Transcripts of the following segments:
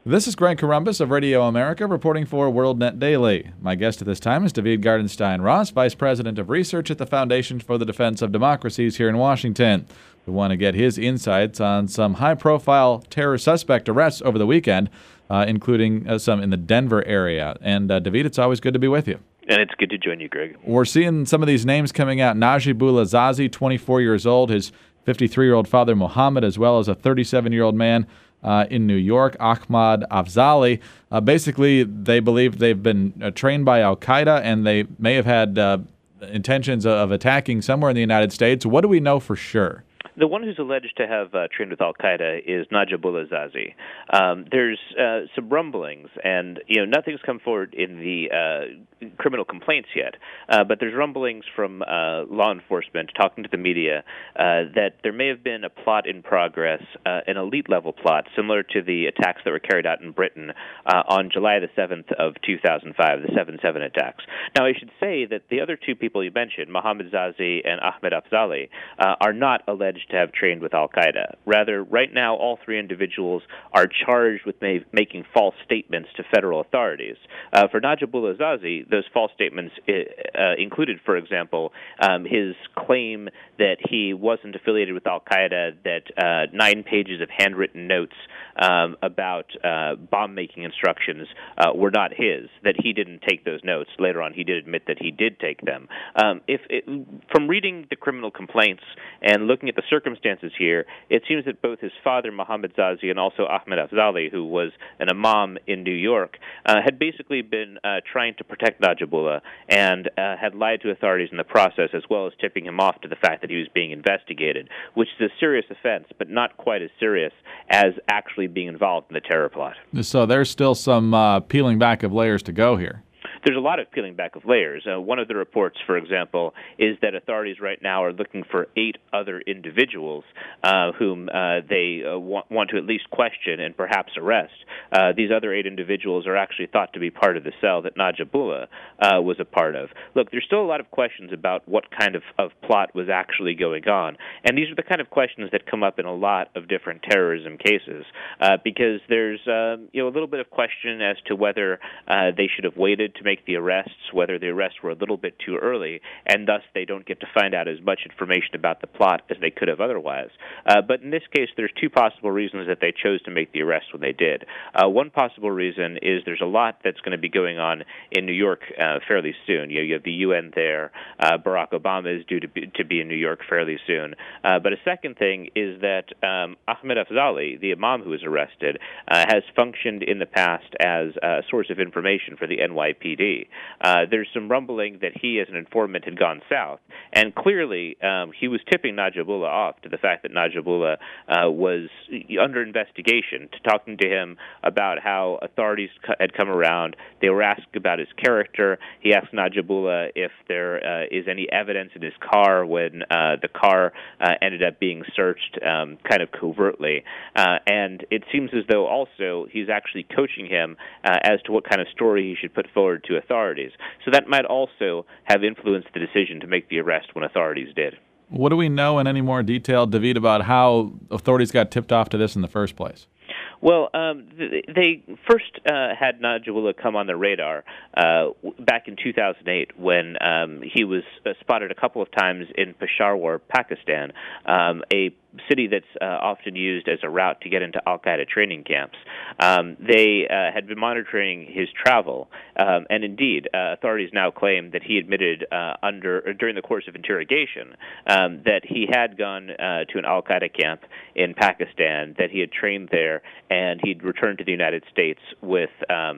This is Greg Corombos of Radio America reporting for WorldNet Daily. My guest at this time is David Gartenstein-Ross, Vice President of Research at the Foundation for the Defense of Democracies here in Washington. We want to get his insights on some high-profile terror suspect arrests over the weekend, including some in the Denver area. And David, it's always good to be with you. And it's good to join you, Greg. We're seeing some of these names coming out. Najibullah Zazi, 24 years old, his 53-year-old father, Mohammed, as well as a 37-year-old man in New York, Ahmad Afzali. Basically, they believe they've been trained by al-Qaeda, and they may have had intentions of attacking somewhere in the United States. What do we know for sure? The one who's alleged to have trained with al-Qaeda is Najibullah Zazi. There's some rumblings, and nothing's come forward in the criminal complaints yet, but there's rumblings from law enforcement talking to the media that there may have been a plot in progress, an elite-level plot, similar to the attacks that were carried out in Britain on July the 7th of 2005, the 7/7 attacks. Now, I should say that the other two people you mentioned, Mohammed Zazi and Ahmed Afzali, are not alleged to have trained with al-Qaeda. Rather, right now, all three individuals are charged with making false statements to federal authorities. For Najibullah Zazi, those false statements included, for example, his claim that he wasn't affiliated with al-Qaeda, that 9 pages of handwritten notes about bomb-making instructions were not his, that he didn't take those notes. Later on, he did admit that he did take them. From reading the criminal complaints and looking at the circumstances here, it seems that both his father, Mohammed Zazi, and also Ahmed Afzali, who was an imam in New York, had basically been trying to protect Najibullah and had lied to authorities in the process, as well as tipping him off to the fact that he was being investigated, which is a serious offense, but not quite as serious as actually being involved in the terror plot. So there's still some peeling back of layers to go here. There's a lot of peeling back of layers. One of the reports, for example, is that authorities right now are looking for 8 other individuals whom they want to at least question and perhaps arrest. These other 8 individuals are actually thought to be part of the cell that Najibullah was a part of. Look, there's still a lot of questions about what kind of plot was actually going on, and these are the kind of questions that come up in a lot of different terrorism cases because there's a little bit of question as to whether they should have waited to make the arrests, whether the arrests were a little bit too early, and thus they don't get to find out as much information about the plot as they could have otherwise. But in this case, there's 2 possible reasons that they chose to make the arrest when they did. One possible reason is there's a lot that's going to be going on in New York fairly soon. You have the UN there. Barack Obama is due to be in New York fairly soon. But a second thing is that Ahmed Afzali, the imam who was arrested, has functioned in the past as a source of information for the NYPD. There's some rumbling that he, as an informant, had gone south, and clearly he was tipping Najibullah off to the fact that Najibullah was under investigation, to talking to him about how authorities had come around. They were asked about his character. He asked Najibullah if there is any evidence in his car when the car ended up being searched kind of covertly. And it seems as though also he's actually coaching him as to what kind of story he should put forward to authorities. So that might also have influenced the decision to make the arrest when authorities did. What do we know in any more detail, David, about how authorities got tipped off to this in the first place? Well, they first had Najibullah come on the radar back in 2008 when he was spotted a couple of times in Peshawar, Pakistan, a city that's often used as a route to get into al-Qaeda training camps. They had been monitoring his travel, and indeed, authorities now claim that he admitted during the course of interrogation that he had gone to an al-Qaeda camp in Pakistan, that he had trained there, and he'd returned to the United States with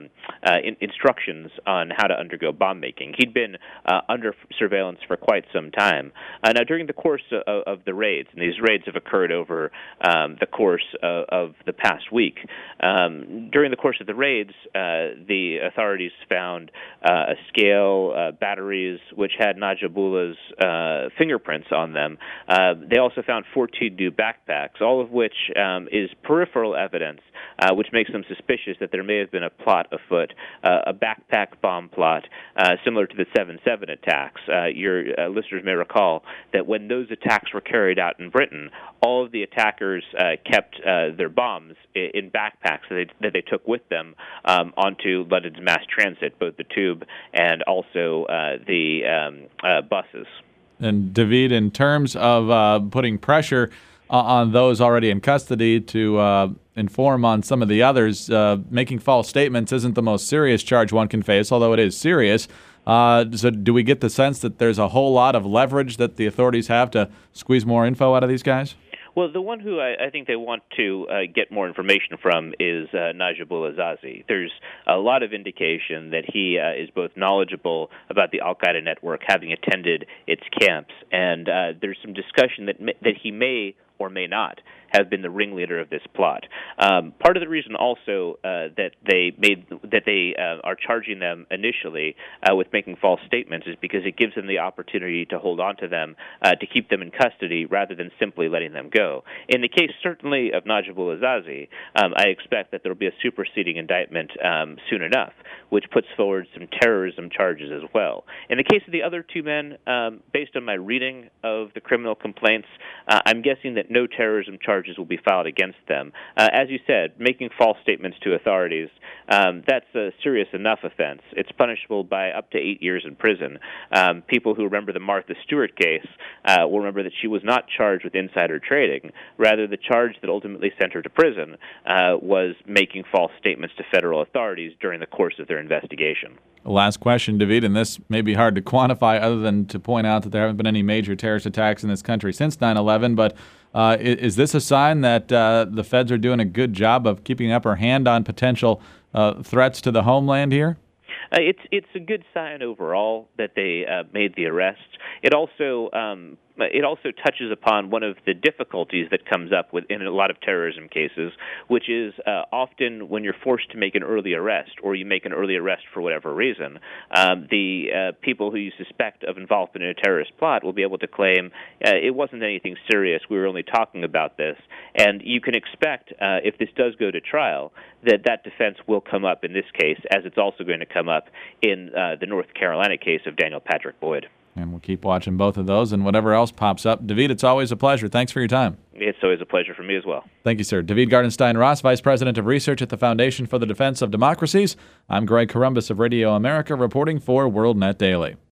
instructions on how to undergo bomb making. He'd been under surveillance for quite some time. Now, during the course of the raids, and these raids have occurred over the course of the past week, during the course of the raids, the authorities found a scale, batteries, which had Najibullah's fingerprints on them. They also found 14 new backpacks, all of which is peripheral evidence, which makes them suspicious that there may have been a plot afoot, a backpack bomb plot similar to the 7/7 attacks. Your listeners may recall that when those attacks were carried out in Britain, all of the attackers kept their bombs in backpacks that they took with them onto London's mass transit, both the tube and also the buses. And David, in terms of putting pressure on those already in custody to inform on some of the others, making false statements isn't the most serious charge one can face, although it is serious. So do we get the sense that there's a whole lot of leverage that the authorities have to squeeze more info out of these guys? Well, the one who I think they want to get more information from is Najibullah Azazi. There's a lot of indication that he is both knowledgeable about the al-Qaeda network, having attended its camps, and there's some discussion that he may or may not have been the ringleader of this plot. Part of the reason also that they are charging them initially with making false statements is because it gives them the opportunity to hold on to them, to keep them in custody rather than simply letting them go. In the case certainly of Najibullah Azazi, I expect that there will be a superseding indictment soon enough, which puts forward some terrorism charges as well. In the case of the other two men, based on my reading of the criminal complaints, I'm guessing that no terrorism charges will be filed against them. As you said, making false statements to authorities, that's a serious enough offense. It's punishable by up to 8 years in prison. People who remember the Martha Stewart case will remember that she was not charged with insider trading. Rather, the charge that ultimately sent her to prison was making false statements to federal authorities during the course of their investigation. Last question, David, and this may be hard to quantify other than to point out that there haven't been any major terrorist attacks in this country since 9/11, but is this a sign that the feds are doing a good job of keeping upper hand on potential threats to the homeland here? It's a good sign overall that they made the arrest. It also touches upon one of the difficulties that comes up in a lot of terrorism cases, which is often when you're forced to make an early arrest, or you make an early arrest for whatever reason, the people who you suspect of involvement in a terrorist plot will be able to claim it wasn't anything serious, we were only talking about this. And you can expect, if this does go to trial, that defense will come up in this case, as it's also going to come up in the North Carolina case of Daniel Patrick Boyd. And we'll keep watching both of those and whatever else pops up. David, it's always a pleasure. Thanks for your time. It's always a pleasure for me as well. Thank you, sir. David Gartenstein-Ross, Vice President of Research at the Foundation for the Defense of Democracies. I'm Greg Corombos of Radio America, reporting for WorldNet Daily.